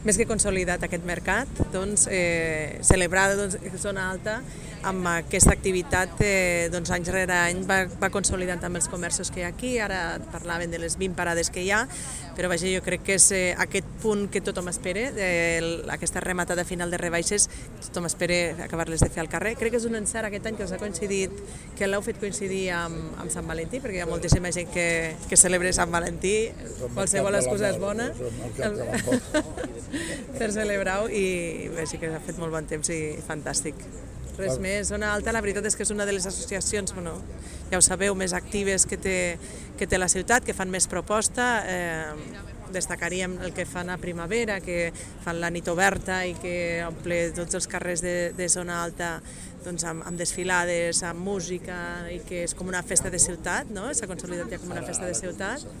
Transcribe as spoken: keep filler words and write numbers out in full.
Més que consolidat aquest mercat, doncs, eh, celebrar doncs, Zona Alta amb aquesta activitat eh, doncs, any rere any va, va consolidant també els comerços que hi ha aquí. Ara parlaven de les vint parades que hi ha, però vaja, jo crec que és eh, aquest punt que tothom espera, eh, aquesta rematada final de rebaixes, tothom espera acabar-les de fer al carrer. Crec que és un encert aquest any que us ha coincidit, que l'heu fet coincidir amb, amb Sant Valentí, perquè hi ha moltíssima gent que, que celebra Sant Valentí, qualsevol excusa és bona per celebrar-ho, i bé, sí que ha fet molt bon temps i fantàstic. Res més. Zona Alta, la veritat és que és una de les associacions, bueno, ja ho sabeu, més actives que té, que té la ciutat, que fan més proposta. Eh, destacaríem el que fan a primavera, que fan la nit oberta i que omple tots els carrers de, de Zona Alta doncs, amb, amb desfilades, amb música, i que és com una festa de ciutat, no? S'ha consolidat ja com una festa de ciutat.